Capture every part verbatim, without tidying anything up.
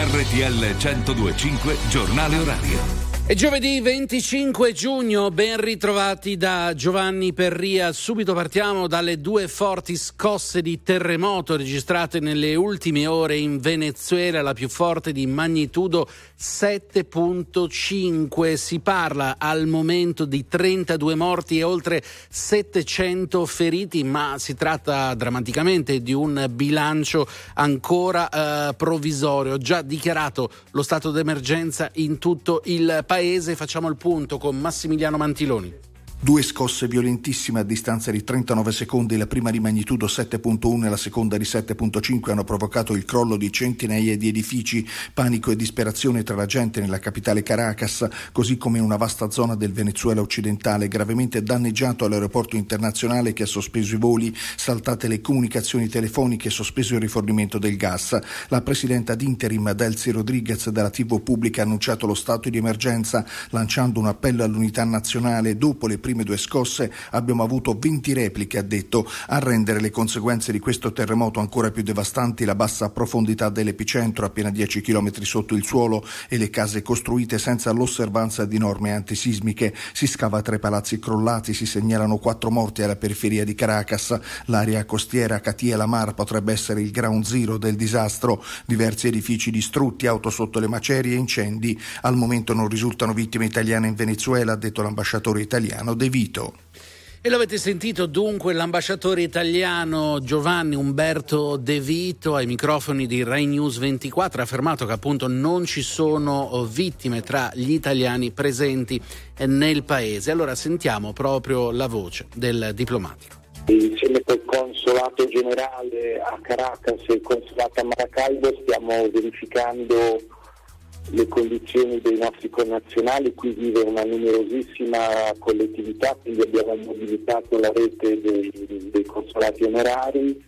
R T L centodue e cinque giornale orario. È giovedì venticinque giugno, ben ritrovati da Giovanni Perria. Subito partiamo dalle due forti scosse di terremoto registrate nelle ultime ore in Venezuela, la più forte di magnitudo sette virgola cinque. Si parla al momento di trentadue morti e oltre settecento feriti, ma si tratta drammaticamente di un bilancio ancora eh, provvisorio. Già dichiarato lo stato d'emergenza in tutto il paese. Facciamo il punto con Massimiliano Mantiloni. Due scosse violentissime a distanza di trentanove secondi, la prima di magnitudo sette virgola uno e la seconda di sette virgola cinque hanno provocato il crollo di centinaia di edifici, panico e disperazione tra la gente nella capitale Caracas, così come in una vasta zona del Venezuela occidentale, gravemente danneggiato all'aeroporto internazionale che ha sospeso i voli, saltate le comunicazioni telefoniche e sospeso il rifornimento del gas. La presidenta d'interim Delcy Rodriguez della tivù pubblica ha annunciato lo stato di emergenza, lanciando un appello all'unità nazionale. Dopo le prime due scosse abbiamo avuto venti repliche, ha detto. A rendere le conseguenze di questo terremoto ancora più devastanti la bassa profondità dell'epicentro, appena dieci chilometri sotto il suolo, e le case costruite senza l'osservanza di norme antisismiche. Si scava tra i palazzi crollati, si segnalano quattro morti alla periferia di Caracas. L'area costiera Catia La Mar potrebbe essere il ground zero del disastro. Diversi edifici distrutti, auto sotto le macerie e incendi. Al momento non risultano vittime italiane in Venezuela, ha detto l'ambasciatore italiano De Vito. E l'avete sentito dunque l'ambasciatore italiano Giovanni Umberto De Vito ai microfoni di Rai News ventiquattro ha affermato che appunto non ci sono vittime tra gli italiani presenti nel paese. Allora sentiamo proprio la voce del diplomatico. Insieme col consolato generale a Caracas e il consolato a Maracaibo stiamo verificando le condizioni dei nostri connazionali. Qui vive una numerosissima collettività, quindi abbiamo mobilitato la rete dei, dei consolati onorari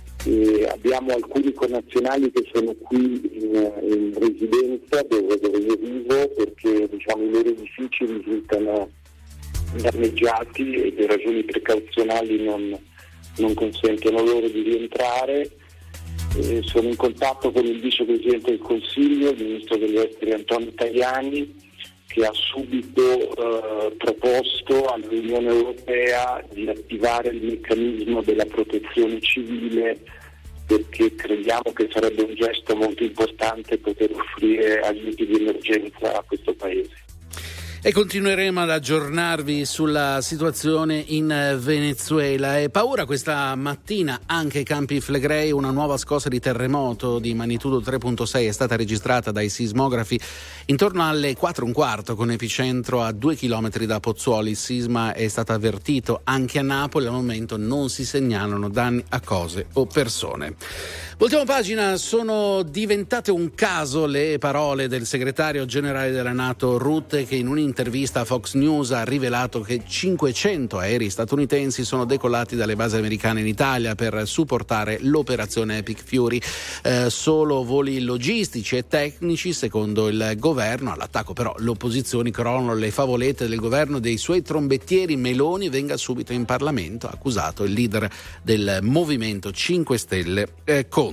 e abbiamo alcuni connazionali che sono qui in, in residenza dove, dove io vivo, perché diciamo i loro edifici risultano danneggiati e per ragioni precauzionali non, non consentono loro di rientrare. Eh, sono in contatto con il vicepresidente del Consiglio, il ministro degli esteri Antonio Tajani, che ha subito eh, proposto all'Unione Europea di attivare il meccanismo della protezione civile, perché crediamo che sarebbe un gesto molto importante poter offrire aiuti di emergenza a questo Paese. E continueremo ad aggiornarvi sulla situazione in Venezuela. È paura questa mattina anche ai Campi Flegrei. Una nuova scossa di terremoto di magnitudo tre virgola sei è stata registrata dai sismografi intorno alle quattro e un quarto, con epicentro a due chilometri da Pozzuoli. Il sisma è stato avvertito anche a Napoli. Al momento non si segnalano danni a cose o persone. Voltiamo pagina. Sono diventate un caso le parole del segretario generale della NATO Rutte, che in un'intervista a Fox News ha rivelato che cinquecento aerei statunitensi sono decollati dalle basi americane in Italia per supportare l'operazione Epic Fury. Eh, solo voli logistici e tecnici, secondo il governo. All'attacco però le opposizioni crollano le favolette del governo dei suoi trombettieri. Meloni venga subito in Parlamento, ha accusato il leader del Movimento cinque Stelle eh, Conte.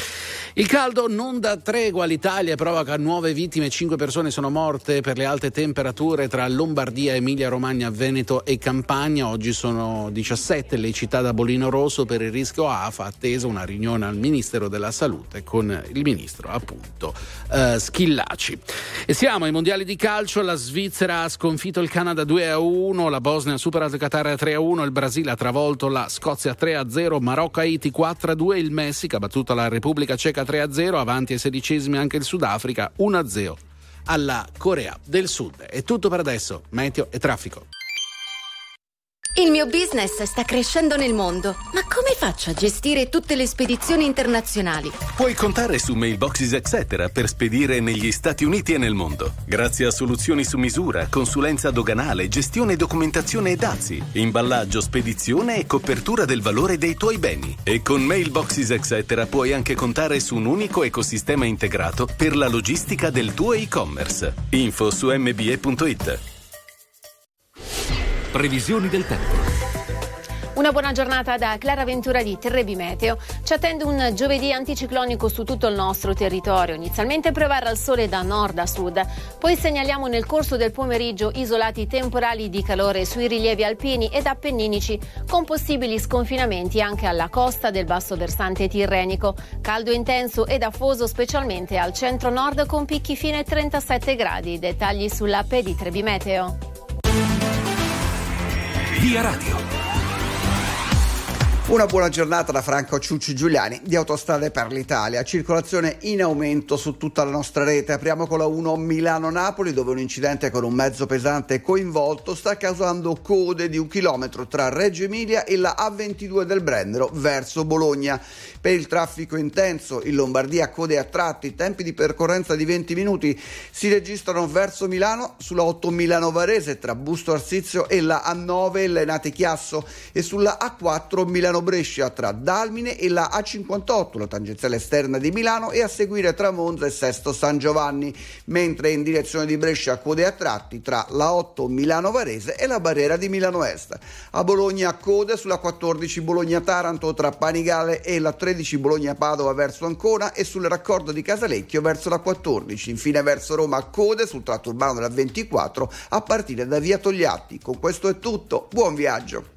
Il caldo non dà tregua all'Italia, provoca nuove vittime, cinque persone sono morte per le alte temperature tra Lombardia, Emilia Romagna, Veneto e Campania. Oggi sono diciassette le città da bollino rosso per il rischio A F A, attesa una riunione al Ministero della Salute con il ministro appunto eh, Schillaci. E siamo ai mondiali di calcio. La Svizzera ha sconfitto il Canada due a uno, la Bosnia ha superato il Qatar tre a uno, il Brasile ha travolto la Scozia tre a zero, Marocco Haiti quattro a due, il Messico ha battuto la Repubblica Ceca tre a zero, avanti ai sedicesimi anche il Sudafrica uno a zero alla Corea del Sud. È tutto per adesso. Meteo e traffico. Il mio business sta crescendo nel mondo, ma come faccio a gestire tutte le spedizioni internazionali? Puoi contare su Mailboxes Etc. per spedire negli Stati Uniti e nel mondo. Grazie a soluzioni su misura, consulenza doganale, gestione e documentazione e dazi, imballaggio, spedizione e copertura del valore dei tuoi beni. E con Mailboxes Etc. puoi anche contare su un unico ecosistema integrato per la logistica del tuo e-commerce. Info su m b e punto it. Previsioni del tempo. Una buona giornata da Clara Ventura di Terrebi Meteo. Ci attende un giovedì anticiclonico su tutto il nostro territorio. Inizialmente prevarrà il sole da nord a sud. Poi segnaliamo nel corso del pomeriggio isolati temporali di calore sui rilievi alpini ed appenninici, con possibili sconfinamenti anche alla costa del basso versante tirrenico. Caldo intenso ed afoso specialmente al centro-nord con picchi fino ai trentasette gradi. Dettagli sull'app di Trebi Meteo. Via Radio. Una buona giornata da Franco Ciucci Giuliani di Autostrade per l'Italia. Circolazione in aumento su tutta la nostra rete. Apriamo con la uno Milano-Napoli, dove un incidente con un mezzo pesante coinvolto sta causando code di un chilometro tra Reggio Emilia e la A ventidue del Brennero verso Bologna. Per il traffico intenso in Lombardia, code a tratti, tempi di percorrenza di venti minuti si registrano verso Milano sulla otto Milano Varese tra Busto Arsizio e la A nove e Lenate Chiasso, e sulla A quattro Milano Brescia tra Dalmine e la A cinquantotto, la tangenziale esterna di Milano, e a seguire tra Monza e Sesto San Giovanni, mentre in direzione di Brescia code a tratti tra la otto Milano Varese e la barriera di Milano Est. A Bologna code sulla quattordici Bologna Taranto tra Panigale e la tredici Bologna Padova verso Ancona, e sul raccordo di Casalecchio verso la quattordici. Infine verso Roma code sul tratto urbano della ventiquattro a partire da via Togliatti. Con questo è tutto, buon viaggio.